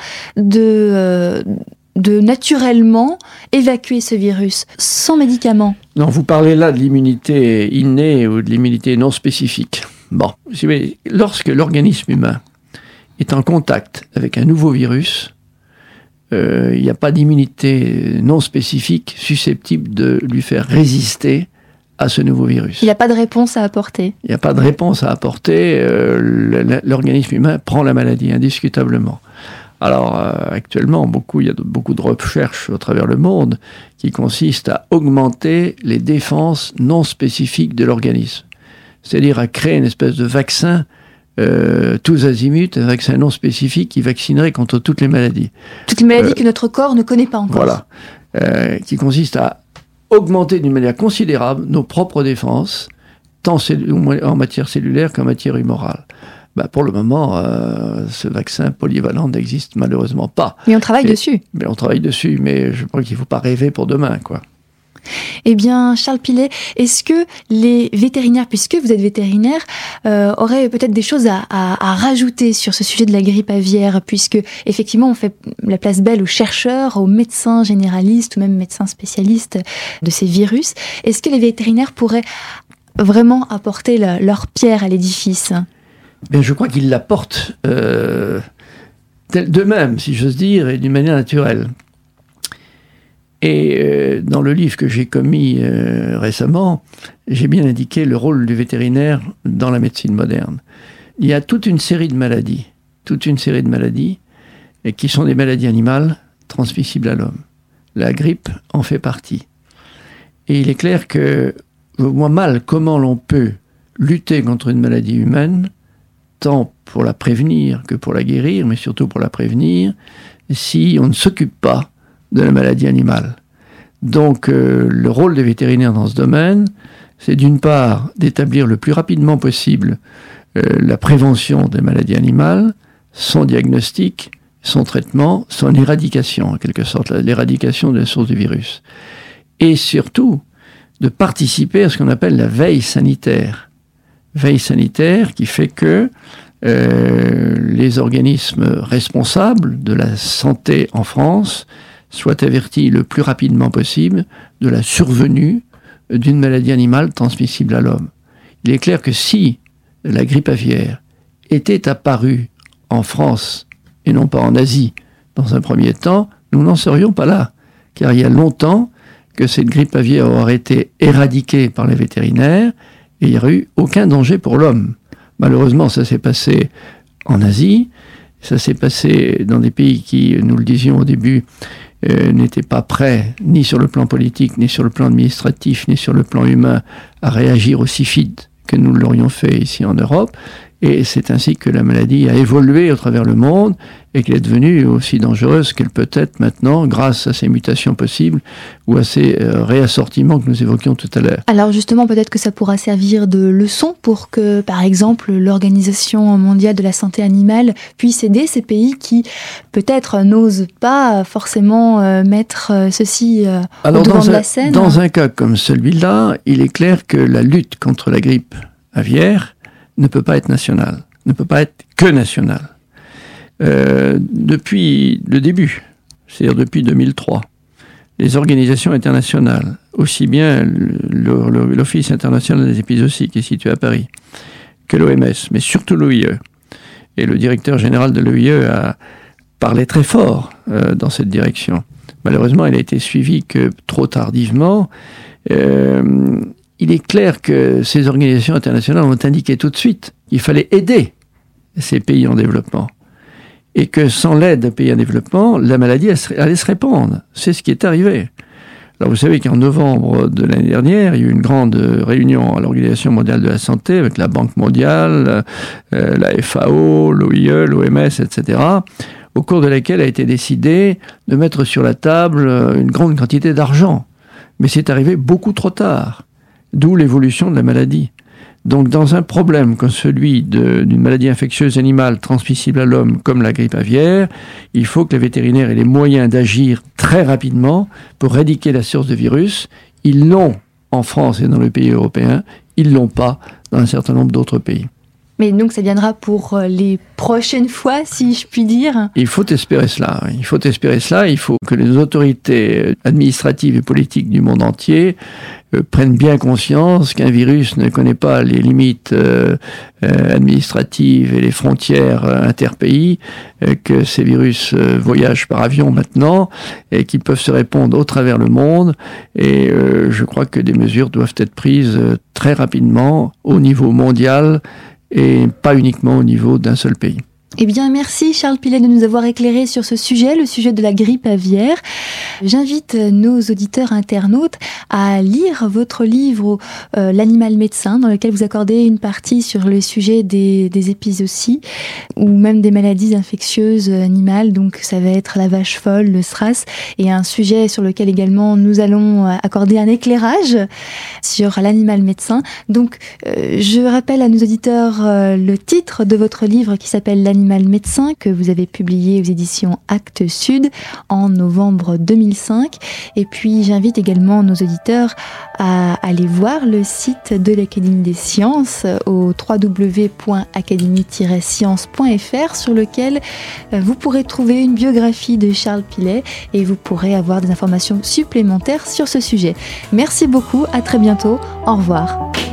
de naturellement évacuer ce virus sans médicaments? Non, vous parlez là de l'immunité innée ou de l'immunité non spécifique. Bon, si vous voulez, lorsque l'organisme humain est en contact avec un nouveau virus, il n'y a pas d'immunité non spécifique susceptible de lui faire résister à ce nouveau virus. Il n'y a pas de réponse à apporter. Il n'y a pas de réponse à apporter. L'organisme humain prend la maladie, indiscutablement. Alors, actuellement, il y a beaucoup de recherches à travers le monde qui consistent à augmenter les défenses non spécifiques de l'organisme. C'est-à-dire à créer une espèce de vaccin tous azimuts, un vaccin non spécifique qui vaccinerait contre toutes les maladies. Toutes les maladies que notre corps ne connaît pas encore. Voilà. Qui consiste à augmenter d'une manière considérable nos propres défenses, tant en matière cellulaire qu'en matière humorale. Pour le moment, ce vaccin polyvalent n'existe malheureusement pas. Mais on travaille dessus. Mais on travaille dessus, mais je crois qu'il ne faut pas rêver pour demain, quoi. Eh bien, Charles Pillet, est-ce que les vétérinaires, puisque vous êtes vétérinaire, auraient peut-être des choses à rajouter sur ce sujet de la grippe aviaire, puisque effectivement on fait la place belle aux chercheurs, aux médecins généralistes ou même médecins spécialistes de ces virus. Est-ce que les vétérinaires pourraient vraiment apporter leur pierre à l'édifice ? Bien, je crois qu'ils l'apportent d'eux-mêmes, si j'ose dire, et d'une manière naturelle. Et dans le livre que j'ai commis récemment, j'ai bien indiqué le rôle du vétérinaire dans la médecine moderne. Il y a toute une série de maladies, et qui sont des maladies animales transmissibles à l'homme. La grippe en fait partie. Et il est clair que je vois mal comment l'on peut lutter contre une maladie humaine, tant pour la prévenir que pour la guérir, mais surtout pour la prévenir, si on ne s'occupe pas de la maladie animale. Donc le rôle des vétérinaires dans ce domaine, c'est d'une part d'établir le plus rapidement possible la prévention des maladies animales, son diagnostic, son traitement, son éradication, en quelque sorte, l'éradication de la source du virus. Et surtout, de participer à ce qu'on appelle la veille sanitaire. Veille sanitaire qui fait que les organismes responsables de la santé en France soient avertis le plus rapidement possible de la survenue d'une maladie animale transmissible à l'homme. Il est clair que si la grippe aviaire était apparue en France et non pas en Asie dans un premier temps, nous n'en serions pas là. Car il y a longtemps que cette grippe aviaire aurait été éradiquée par les vétérinaires et il n'y aurait eu aucun danger pour l'homme. Malheureusement, ça s'est passé en Asie, ça s'est passé dans des pays qui, nous le disions au début, n'étaient pas prêts, ni sur le plan politique, ni sur le plan administratif, ni sur le plan humain, à réagir aussi vite que nous l'aurions fait ici en Europe. Et c'est ainsi que la maladie a évolué au travers le monde et qu'elle est devenue aussi dangereuse qu'elle peut être maintenant grâce à ces mutations possibles ou à ces réassortiments que nous évoquions tout à l'heure. Alors justement, peut-être que ça pourra servir de leçon pour que, par exemple, l'Organisation mondiale de la santé animale puisse aider ces pays qui, peut-être, n'osent pas forcément mettre ceci au devant de la scène. Dans un cas comme celui-là, il est clair que la lutte contre la grippe aviaire ne peut pas être nationale, ne peut pas être que nationale. Depuis le début, c'est-à-dire depuis 2003, les organisations internationales, aussi bien l'Office international des épizooties qui est situé à Paris, que l'OMS, mais surtout l'OIE, et le directeur général de l'OIE a parlé très fort dans cette direction. Malheureusement, il a été suivi que trop tardivement. Il est clair que ces organisations internationales ont indiqué tout de suite qu'il fallait aider ces pays en développement. Et que sans l'aide des pays en développement, la maladie allait se répandre. C'est ce qui est arrivé. Alors vous savez qu'en novembre de l'année dernière, il y a eu une grande réunion à l'Organisation mondiale de la santé avec la Banque mondiale, la FAO, l'OIE, l'OMS, etc., au cours de laquelle a été décidé de mettre sur la table une grande quantité d'argent. Mais c'est arrivé beaucoup trop tard. D'où l'évolution de la maladie. Donc dans un problème comme celui d'une maladie infectieuse animale transmissible à l'homme comme la grippe aviaire, il faut que les vétérinaires aient les moyens d'agir très rapidement pour éradiquer la source de virus. Ils l'ont en France et dans les pays européens, ils ne l'ont pas dans un certain nombre d'autres pays. Mais donc ça viendra pour les prochaines fois, si je puis dire. Il faut espérer cela. Il faut que les autorités administratives et politiques du monde entier prennent bien conscience qu'un virus ne connaît pas les limites administratives et les frontières interpays, que ces virus voyagent par avion maintenant et qu'ils peuvent se répandre au travers le monde. Et je crois que des mesures doivent être prises très rapidement au niveau mondial et pas uniquement au niveau d'un seul pays. Eh bien, merci Charles Pillet de nous avoir éclairé sur ce sujet, le sujet de la grippe aviaire. J'invite nos auditeurs internautes à lire votre livre L'animal médecin, dans lequel vous accordez une partie sur le sujet des épizooties ou même des maladies infectieuses animales. Donc, ça va être la vache folle, le SRAS, et un sujet sur lequel également nous allons accorder un éclairage sur l'animal médecin. Donc, je rappelle à nos auditeurs le titre de votre livre qui s'appelle L'animal médecin, que vous avez publié aux éditions Actes Sud en novembre 2005. Et puis j'invite également nos auditeurs à aller voir le site de l'Académie des Sciences au www.académie-sciences.fr, sur lequel vous pourrez trouver une biographie de Charles Pillet et vous pourrez avoir des informations supplémentaires sur ce sujet. Merci beaucoup, à très bientôt, au revoir.